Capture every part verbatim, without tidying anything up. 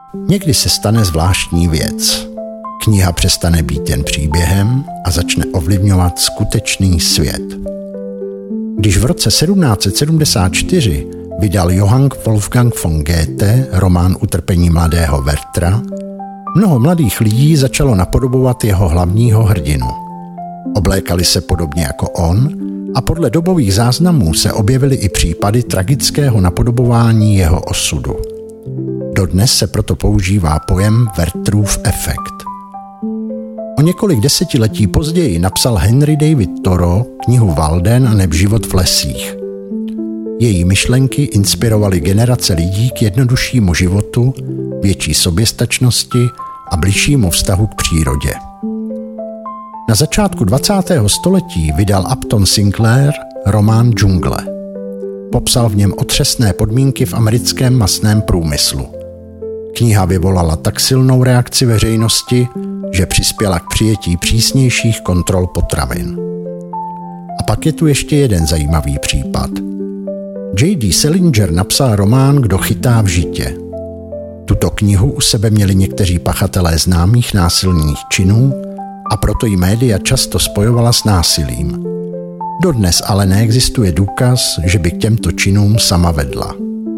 Někdy se stane zvláštní věc. Kniha přestane být jen příběhem a začne ovlivňovat skutečný svět. Když v roce sedmnáct set sedmdesát čtyři vydal Johann Wolfgang von Goethe román Utrpení mladého Werthera, mnoho mladých lidí začalo napodobovat jeho hlavního hrdinu. Oblékali se podobně jako on a podle dobových záznamů se objevily i případy tragického napodobování jeho osudu. Dodnes se proto používá pojem Wertherův efekt. O několik desetiletí později napsal Henry David Thoreau knihu Walden a neb život v lesích. Její myšlenky inspirovaly generace lidí k jednoduššímu životu, větší soběstačnosti a bližšímu vztahu k přírodě. Na začátku dvacátého století vydal Upton Sinclair román Džungle. Popsal v něm otřesné podmínky v americkém masném průmyslu. Kniha vyvolala tak silnou reakci veřejnosti, že přispěla k přijetí přísnějších kontrol potravin. A pak je tu ještě jeden zajímavý případ. J D Salinger napsal román Kdo chytá v žitě. Tuto knihu u sebe měli někteří pachatelé známých násilných činů a proto ji média často spojovala s násilím. Dodnes ale neexistuje důkaz, že by k těmto činům sama vedla.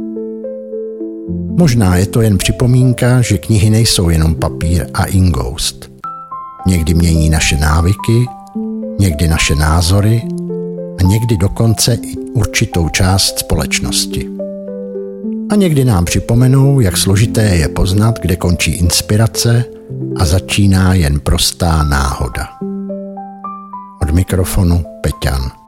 Možná je to jen připomínka, že knihy nejsou jenom papír a ingoust. Někdy mění naše návyky, někdy naše názory a někdy dokonce i určitou část společnosti. A někdy nám připomenou, jak složité je poznat, kde končí inspirace a začíná jen prostá náhoda. Od mikrofonu Peťan.